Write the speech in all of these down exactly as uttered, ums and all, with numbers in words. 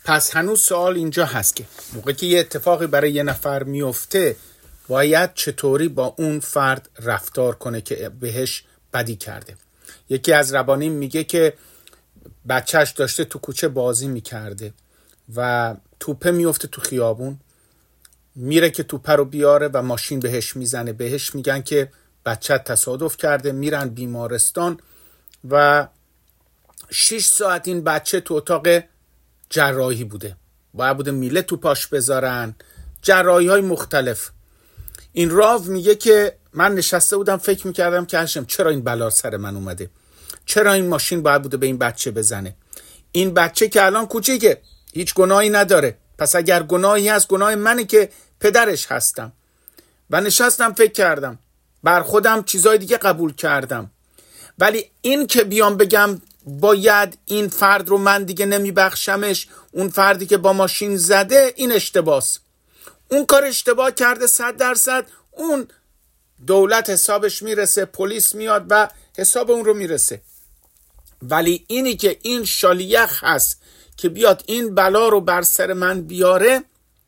پس هنوز سوال اینجا هست که موقعی که یه اتفاقی برای یه نفر میفته باید چطوری با اون فرد رفتار کنه که بهش بدی کرده. یکی از ربانیم میگه که بچهش داشته تو کوچه بازی میکرده و توپه میفته تو خیابون، میره که توپه رو بیاره و ماشین بهش میزنه، بهش میگن که بچه تصادف کرده، میرن بیمارستان و شش ساعت این بچه تو اتاق جراحی بوده، باید بوده میله تو پاش بذارن، جراحی های مختلف. این راو میگه که من نشسته بودم فکر میکردم که هشم چرا این بلا سر من اومده، چرا این ماشین باید بوده به این بچه بزنه، این بچه که الان کوچیکه هیچ گناهی نداره، پس اگر گناهی هست گناه منه که پدرش هستم. و نشستم فکر کردم، بر خودم چیزای دیگه قبول کردم، ولی این که بیام بگم باید این فرد رو من دیگه نمیبخشمش، اون فردی که با ماشین زده، این اشتباهه. اون کار اشتباه کرده صد درصد، اون دولت حسابش میرسه، پلیس میاد و حساب اون رو میرسه. ولی اینی که این شالیخ هست که بیاد این بلا رو بر سر من بیاره،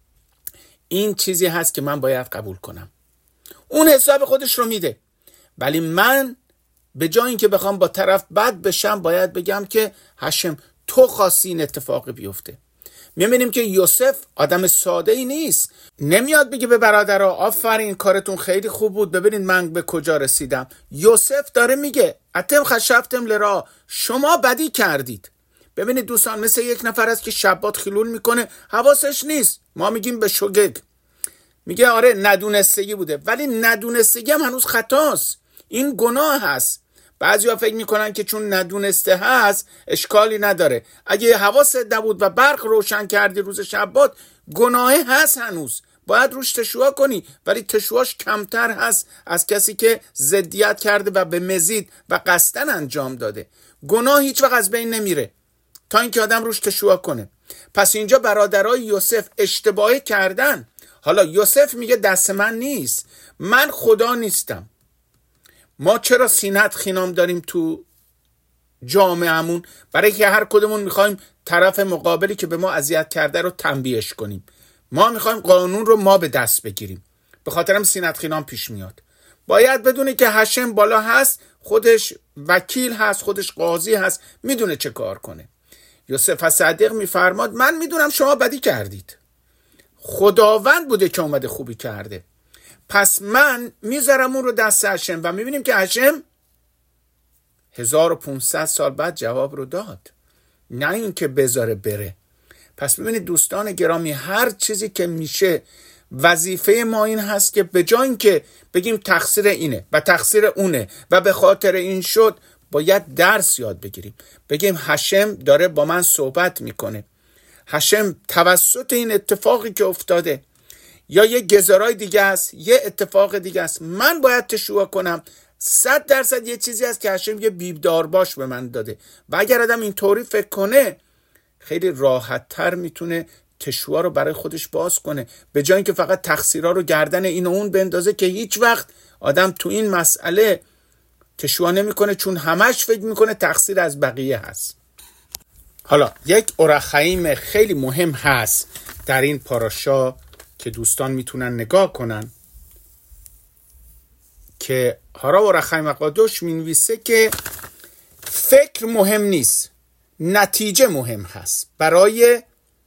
این چیزی هست که من باید قبول کنم. اون حساب خودش رو میده، ولی من به جای اینکه بخوام با طرف بد بشم باید بگم که هشم تو خواستی این اتفاق بیفته. میبینیم که یوسف آدم ساده ای نیست، نمیاد بگه به برادرها آفرین کارتون خیلی خوب بود، ببینید من به کجا رسیدم. یوسف داره میگه اتم خشفتم لرا، شما بدی کردید. ببینید دوستان، مثل یک نفر است که شبات خیلول میکنه حواسش نیست، ما میگیم به شگگ، میگه آره ندونستگی بوده، ولی ندونستگی هم هنوز خطاست، این گناه هست. بعضی ها فکر میکنن که چون ندونسته هست اشکالی نداره. اگه حواست نبود و برق روشن کردی روز شبات، گناه هست، هنوز باید روش تشویع کنی، ولی تشویعش کمتر هست از کسی که ضدیت کرده و به مزید و قصدن انجام داده. گناه هیچ وقت از بین نمیره تا اینکه آدم روش تشویع کنه. پس اینجا برادرای یوسف اشتباهی کردن. حالا یوسف میگه دست من نیست، من خدا نیستم. ما چرا سینت خینام داریم تو جامعهمون؟ برای که هر کدومون میخوایم طرف مقابلی که به ما اذیت کرده رو تنبیهش کنیم. ما میخوایم قانون رو ما به دست بگیریم، به خاطرم سینت خینام پیش میاد. باید بدونی که هشم بالا هست، خودش وکیل هست، خودش قاضی هست، میدونه چه کار کنه. یوسف صدیق میفرماد من میدونم شما بدی کردید، خداوند بوده که اومده خوبی کرده، پس من میذارم اون رو دست هشم. و میبینیم که هشم هزار و پونصد سال بعد جواب رو داد، نه این که بذاره بره. پس ببینید دوستان گرامی، هر چیزی که میشه وظیفه ما این هست که به جای اینکه بگیم تقصیر اینه و تقصیر اونه و به خاطر این شد، باید درس یاد بگیریم. بگیم هشم داره با من صحبت میکنه، هشم توسط این اتفاقی که افتاده یا یه گزارای دیگه است، یه اتفاق دیگه است، من باید تشویع کنم. صد درصد یه چیزی هست که هشم یه بیبدار باش به من داده. و اگر آدم اینطوری فکر کنه، خیلی راحت تر میتونه تشویع رو برای خودش باز کنه، به جای اینکه فقط تقصیرها رو گردن این و اون بندازه که هیچ وقت آدم تو این مسئله تشویع نمیکنه، چون همش فکر میکنه تقصیر از بقیه هست. حالا یک اورخیم خیلی مهم هست در این پاراشا که دوستان میتونن نگاه کنن، که هارا اورخیم اقادوش مینویسه که فکر مهم نیست، نتیجه مهم هست برای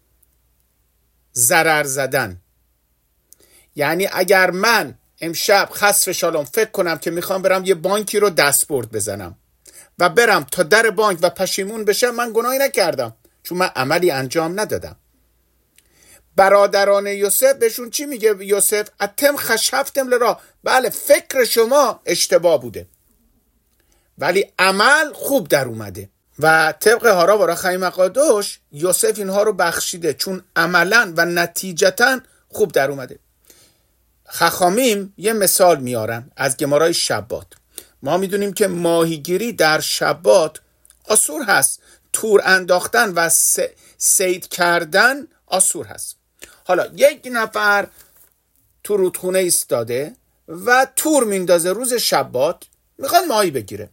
ضرر زدن. یعنی اگر من امشب خسر شالوم فکر کنم که میخوام برم یه بانکی رو دستبرد بزنم و برم تا در بانک و پشیمون بشم، من گناهی نکردم، چون من عملی انجام ندادم. برادران یوسف بهشون چی میگه یوسف؟ اتم خشفتم لرا، بله فکر شما اشتباه بوده ولی عمل خوب در اومده. و طبق هارا و اورخیم اقادوش یوسف اینها رو بخشیده، چون عملا و نتیجتا خوب در اومده. خخامیم یه مثال میارن از گمارای شبات. ما میدونیم که ماهیگیری در شبات آسور هست، تور انداختن و صید کردن آسور هست. حالا یک نفر تو رودخونه ایستاده و تور میندازه روز شبات، میخواد ماهی بگیره.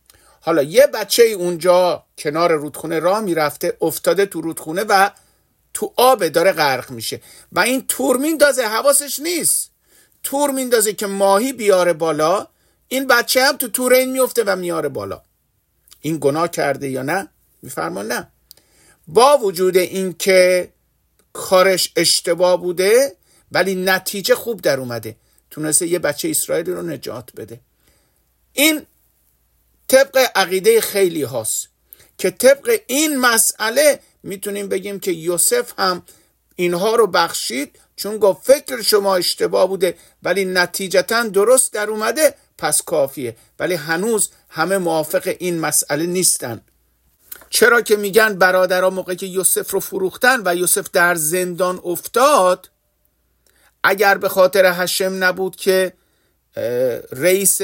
حالا یه بچه اونجا کنار رودخونه راه میرفته، افتاده تو رودخونه و تو آب داره غرق میشه و این تور میندازه، حواسش نیست، تور میندازه که ماهی بیاره بالا، این بچه هم تو تور این میفته و میاره بالا. این گناه کرده یا نه؟ میفرمان نه. با وجود این که کارش اشتباه بوده ولی نتیجه خوب در اومده، تونسته یه بچه اسرائیلی رو نجات بده. این طبق عقیده خیلی هاست که طبق این مسئله میتونیم بگیم که یوسف هم اینها رو بخشید، چون گفت فکر شما اشتباه بوده ولی نتیجتاً درست در اومده، پس کافیه. ولی هنوز همه موافق این مسئله نیستن. چرا که میگن برادرها موقعی که یوسف رو فروختن و یوسف در زندان افتاد، اگر به خاطر هشم نبود که رئیس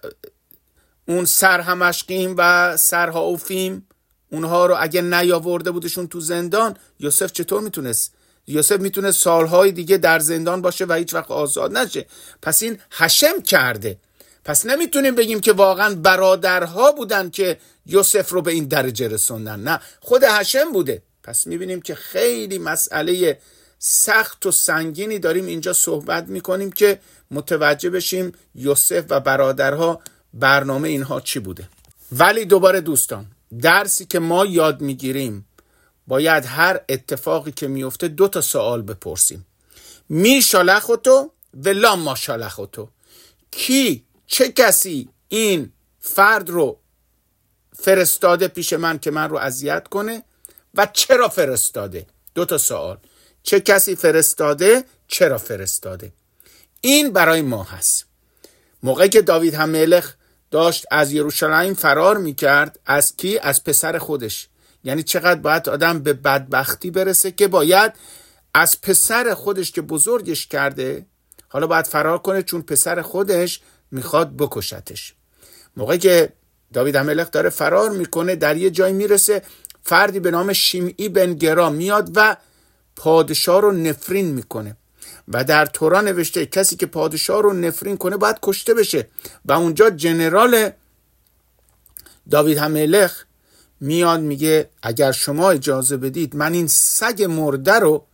اون سرهمشقیم و سرهاوفیم اونها رو اگه نیاورده بودشون تو زندان، یوسف چطور میتونست؟ یوسف میتونه سالهای دیگه در زندان باشه و هیچ وقت آزاد نشه. پس این هشم کرده. پس نمیتونیم بگیم که واقعا برادرها بودن که یوسف رو به این درجه رسوندن، نه، خود هشم بوده. پس میبینیم که خیلی مسئله سخت و سنگینی داریم اینجا صحبت میکنیم که متوجه بشیم یوسف و برادرها برنامه اینها چی بوده. ولی دوباره دوستان، درسی که ما یاد میگیریم، باید هر اتفاقی که میفته دو تا سوال بپرسیم. می شالخوتو و لا ما شالخوتو، کی، چه کسی این فرد رو فرستاده پیش من که من رو اذیت کنه و چرا فرستاده؟ دو تا سوال. چه کسی فرستاده، چرا فرستاده؟ این برای ما هست. موقعی که داوید همملک داشت از یروشلایم فرار میکرد، از کی؟ از پسر خودش. یعنی چقدر باید آدم به بدبختی برسه که باید از پسر خودش که بزرگش کرده حالا باید فرار کنه، چون پسر خودش میخواد بکشتش. موقعی که داوید همملک داره فرار میکنه، در یه جای میرسه فردی به نام شیمعی بن گرا میاد و پادشاه رو نفرین میکنه و در تورا نوشته کسی که پادشاه رو نفرین کنه باید کشته بشه. و اونجا جنرال داوید همملک میاد میگه اگر شما اجازه بدید من این سگ مرده رو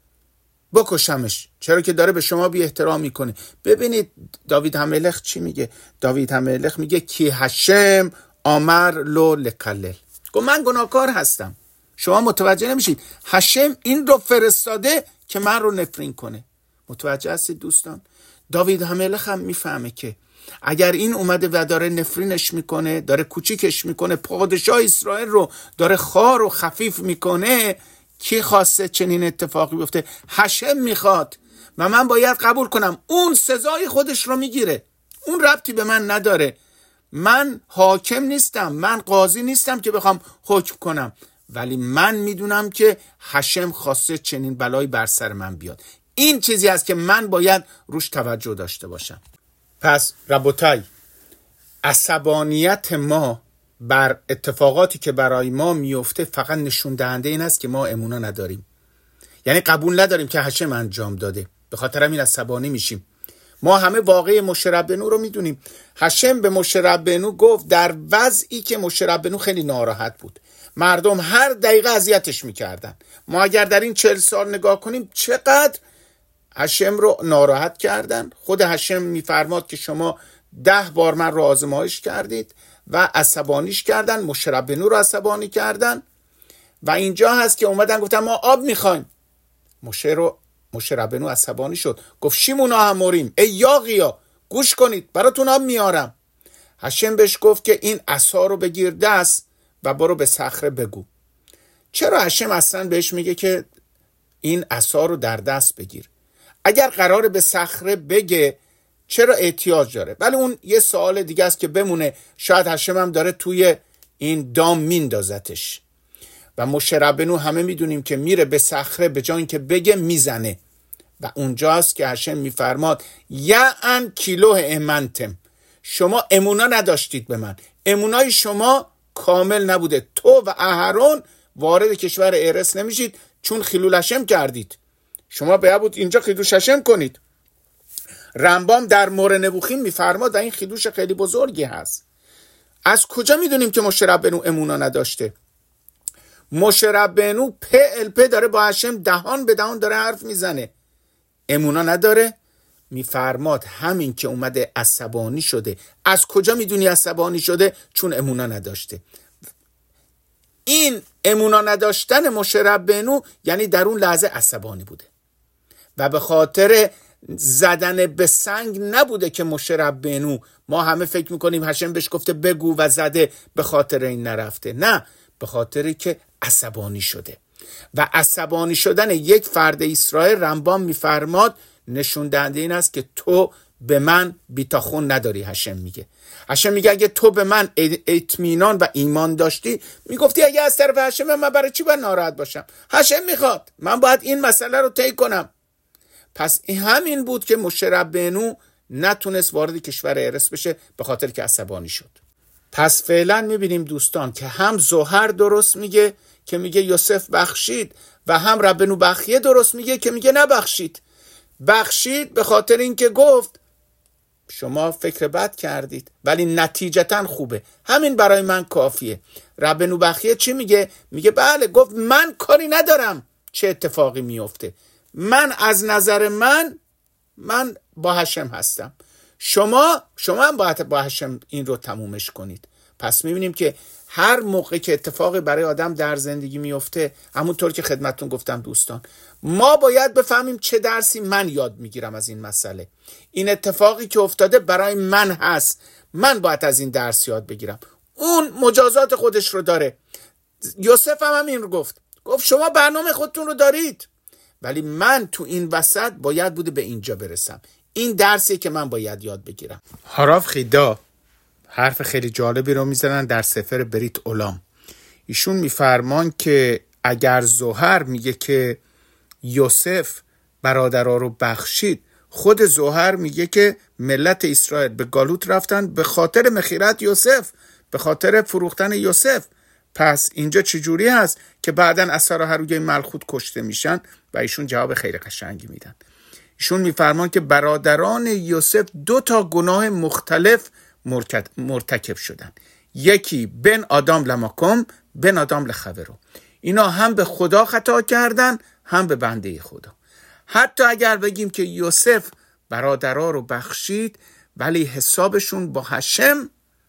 بکشمش، چرا که داره به شما بی احترام میکنه. ببینید داوید همملک چی میگه؟ داوید همملک میگه کی هشم آمر لو لکلل، گفت من گناهکار هستم، شما متوجه نمیشید، هشم این رو فرستاده که من رو نفرین کنه. متوجه هستید دوستان؟ داوید همملک هم میفهمه که اگر این اومده و داره نفرینش میکنه، داره کوچیکش میکنه، پادشاه اسرائیل رو داره خار و خفیف میکنه، کی خواسته چنین اتفاقی بیفته؟ هشم میخواد و من باید قبول کنم اون سزای خودش رو میگیره، اون ربطی به من نداره، من حاکم نیستم، من قاضی نیستم که بخوام حکم کنم، ولی من میدونم که هشم خواسته چنین بلایی بر سر من بیاد. این چیزی است که من باید روش توجه داشته باشم. پس ربوتای، عصبانیت ما بر اتفاقاتی که برای ما میفته فقط نشون دهنده این است که ما امونا نداریم، یعنی قبول نداریم که هشم انجام داده، به خاطر همین عصبانی میشیم. ما همه واقعه موشه ربنو رو میدونیم. هشم به موشه ربنو گفت در وضعی که موشه ربنو خیلی ناراحت بود، مردم هر دقیقه اذیتش میکردن. ما اگر در این چهل سال نگاه کنیم چقدر هشم رو ناراحت کردن. خود هشم میفرماد که شما ده بار من رو آزمایش کردید و عصبانیش کردن، موشه ربنو رو عصبانی کردن و اینجا هست که اومدن گفتن ما آب میخوایم. موشه رو موشه ربنو عصبانی شد، گفت شیمونا هموریم، ای یاغیا گوش کنید براتون آب میارم. هشم بهش گفت که این عصا رو بگیر دست و برو به صخره بگو. چرا هشم اصلا بهش میگه که این عصا رو در دست بگیر؟ اگر قراره به صخره بگه چرا احتیاج داره؟ ولی اون یه سوال دیگه است که بمونه، شاید هشم هم داره توی این دام میندازتش. و موشه ربنو همه میدونیم که میره به صخره، به جای اینکه بگه میزنه و اونجاست که هشم میفرماد یعن کیلوه امنتم، شما امونا نداشتید به من، امونای شما کامل نبوده، تو و اهرون وارد کشور ارس نمیشید چون خیلول هشم کردید، شما باید بود اینجا خیدوش هشم کنید. رمبام در مور نبوخیم میفرماد این خیدوش خیلی بزرگی هست. از کجا میدونیم که موشه ربنو امونا نداشته؟ موشه ربینو په الپه داره با هشم دهان به دهان داره حرف میزنه، امونا نداره. میفرماد همین که اومده عصبانی شده. از کجا میدونی عصبانی شده؟ چون امونا نداشته. این امونا نداشتن موشه ربینو یعنی در اون لحظه عصبانی بوده و به خاطر زدن به سنگ نبوده که موشه ربینو، ما همه فکر میکنیم هشم بهش گفته بگو و زده به خاطر این نرفته، نه، به خاطری که عصبانی شده. و عصبانی شدن یک فرد اسرائیل رمبان میفرماد نشون دهنده این است که تو به من بیتاخون نداری. هشم میگه هشم میگه اگه تو به من اطمینان و ایمان داشتی میگفتی اگه از طرف هشم من برای چی باید ناراحت باشم؟ هشم میخواد، من باید این مسئله رو طی کنم. پس همین بود که موشه ربینو نتونست وارد کشور ارس بشه به خاطر که عصبانی شد. پس فعلا میبینیم دوستان که هم زوهر درست میگه که میگه یوسف بخشید و هم ربینو بخیه درست میگه که میگه نبخشید. بخشید به خاطر اینکه گفت شما فکر بد کردید ولی نتیجتا خوبه، همین برای من کافیه. ربینو بخیه چی میگه؟ میگه بله، گفت من کاری ندارم چه اتفاقی میفته، من از نظر من من با هشم هستم، شما شما هم باید با هشم این رو تمومش کنید. پس میبینیم که هر موقع که اتفاقی برای آدم در زندگی میفته، همونطور که خدمتتون گفتم دوستان، ما باید بفهمیم چه درسی من یاد میگیرم از این مسئله. این اتفاقی که افتاده برای من هست، من باید از این درس یاد بگیرم. اون مجازات خودش رو داره. یوسف هم, هم این رو گفت گفت شما برنامه خودتون رو دارید ولی من تو این وسط باید بوده به اینجا برسم. این درسی که من باید یاد بگیرم. هاراف خیدا حرف خیلی جالبی رو میزنن در سفر بریت اولام. ایشون میفرمان که اگر زوهر میگه که یوسف برادرها رو بخشید، خود زوهر میگه که ملت اسرائیل به گالوت رفتن به خاطر مخیرت یوسف، به خاطر فروختن یوسف. پس اینجا چجوری هست که بعداً اسرا هروگه ملخوت کشته میشن؟ و ایشون جواب خیلی قشنگی میدن. ایشون میفرمان که برادران یوسف دو تا گناه مختلف مرتکب شدن. یکی بن آدم لماکم، بن آدم لخبرو. اینا هم به خدا خطا کردن هم به بنده خدا. حتی اگر بگیم که یوسف برادرها رو بخشید ولی حسابشون با هشم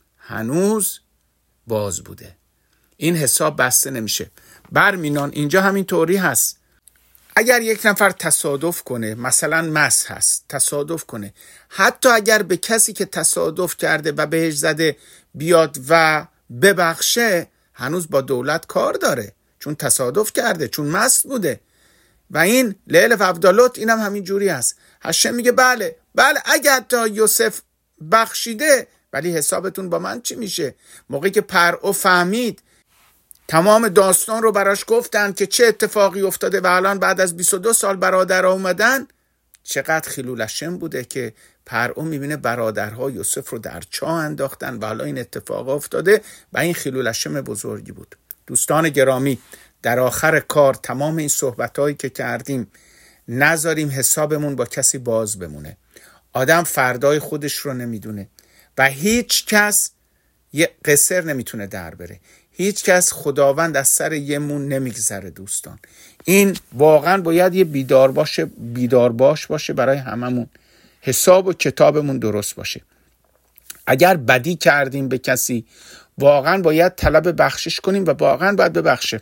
هنوز باز بوده. این حساب بسته نمیشه. برمینان اینجا همین طوری هست. اگر یک نفر تصادف کنه، مثلا مس هست، تصادف کنه، حتی اگر به کسی که تصادف کرده و بهش زده بیاد و ببخشه، هنوز با دولت کار داره، چون تصادف کرده، چون مست بوده. و این لیل و افدالوت اینم همین جوری هست. هشم میگه بله بله اگر تا یوسف بخشیده ولی حسابتون با من چی میشه؟ موقعی که پرعو فهمید، تمام داستان رو براش گفتن که چه اتفاقی افتاده و الان بعد از بیست و دو سال برادرها اومدن، چقدر خیلولشم بوده که پرعو میبینه برادرها یوسف رو در چاه انداختن و حالا این اتفاق افتاده و این خیلولشم بزرگی بود. دوستان گرامی، در آخر کار تمام این صحبتایی که کردیم نذاریم حسابمون با کسی باز بمونه. آدم فردای خودش رو نمیدونه و هیچ کس یه قصر نمیتونه در بره. هیچ کس خداوند از سر یه مون نمیگذره دوستان. این واقعا باید یه بیدار باشه، بیدار باش باشه برای هممون. حساب و کتابمون درست باشه. اگر بدی کردیم به کسی، واقعا باید طلب بخشش کنیم و واقعا باید ببخشه.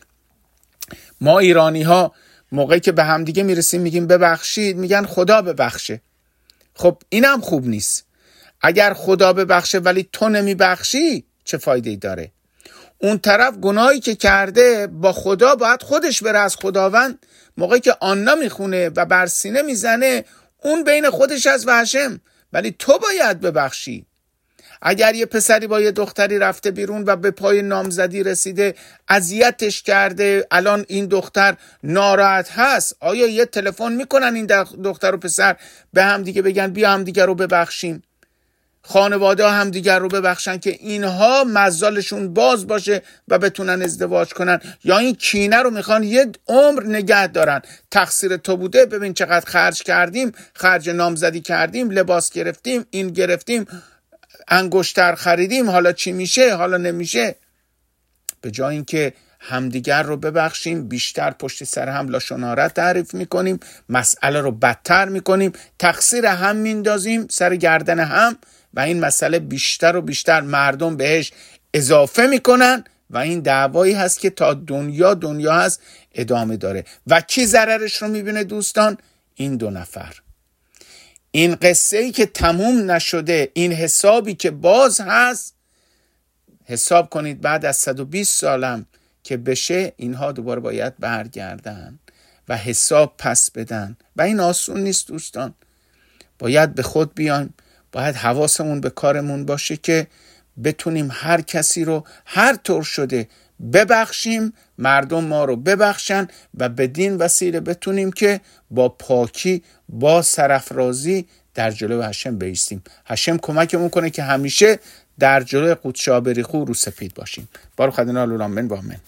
ما ایرانی ها موقعی که به هم دیگه میرسیم میگیم ببخشید، میگن خدا ببخشه. خب اینم خوب نیست. اگر خدا ببخشه ولی تو نمیبخشی چه فایده‌ای داره؟ اون طرف گناهی که کرده با خدا باید خودش بره از خداوند. موقعی که آنا میخونه و بر سینه میزنه، اون بین خودش از و هشم، ولی تو باید ببخشی. اگر یه پسری با یه دختری رفته بیرون و به پای نامزدی رسیده، اذیتش کرده، الان این دختر ناراحت هست، آیا یه تلفن میکنن این دختر و پسر به هم دیگه بگن بیا هم دیگه رو ببخشیم؟ خانواده هم دیگر رو ببخشن که اینها مزالشون باز باشه و بتونن ازدواج کنن، یا این کینه رو میخوان یه عمر نگه دارن؟ تقصیر تو بوده، ببین چقدر خرج کردیم، خرج نامزدی کردیم، لباس گرفتیم، این گرفتیم، انگشتر خریدیم، حالا چی میشه، حالا نمیشه. به جای اینکه همدیگر رو ببخشیم، بیشتر پشت سر هم لاشونارت تعریف میکنیم، مسئله رو بدتر میکنیم، تقصیر هم میندازیم سر گردن هم و این مسئله بیشتر و بیشتر مردم بهش اضافه میکنن و این دعوایی هست که تا دنیا دنیا هست ادامه داره. و کی ضررش رو میبینه دوستان؟ این دو نفر. این قصه ای که تموم نشده، این حسابی که باز هست، حساب کنید بعد از صد و بیست سالم که بشه اینها دوباره باید برگردن و حساب پس بدن و این آسون نیست دوستان. باید به خود بیایم، باید حواسمون به کارمون باشه که بتونیم هر کسی رو هر طور شده ببخشیم، مردم ما رو ببخشن و بدین وسیله بتونیم که با پاکی، با سرافرازی در جلو هشم بایستیم. هشم کمکمون کنه که همیشه در جلو قدس آبریخو رو سپید باشیم. بارو خدنا لولامن با من.